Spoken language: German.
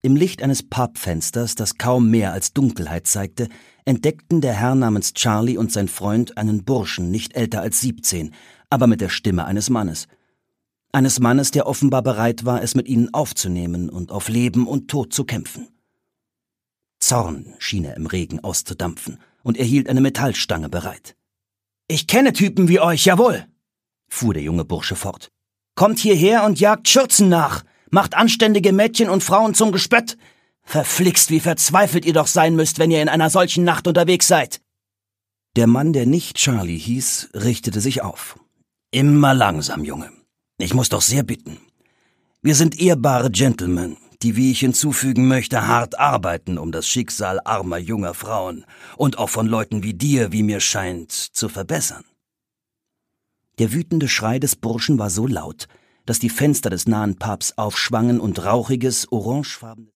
Im Licht eines Pubfensters, das kaum mehr als Dunkelheit zeigte, entdeckten der Herr namens Charlie und sein Freund einen Burschen, nicht älter als 17, aber mit der Stimme eines Mannes. Eines Mannes, der offenbar bereit war, es mit ihnen aufzunehmen und auf Leben und Tod zu kämpfen. Zorn schien er im Regen auszudampfen, und er hielt eine Metallstange bereit. »Ich kenne Typen wie euch, jawohl«, fuhr der junge Bursche fort. »Kommt hierher und jagt Schürzen nach, macht anständige Mädchen und Frauen zum Gespött. Verflixt, wie verzweifelt ihr doch sein müsst, wenn ihr in einer solchen Nacht unterwegs seid.« Der Mann, der nicht Charlie hieß, richtete sich auf. »Immer langsam, Junge. Ich muss doch sehr bitten. Wir sind ehrbare Gentlemen, die, wie ich hinzufügen möchte, hart arbeiten, um das Schicksal armer junger Frauen und auch von Leuten wie dir, wie mir scheint, zu verbessern.« Der wütende Schrei des Burschen war so laut, dass die Fenster des nahen Pubs aufschwangen und rauchiges, orangefarbenes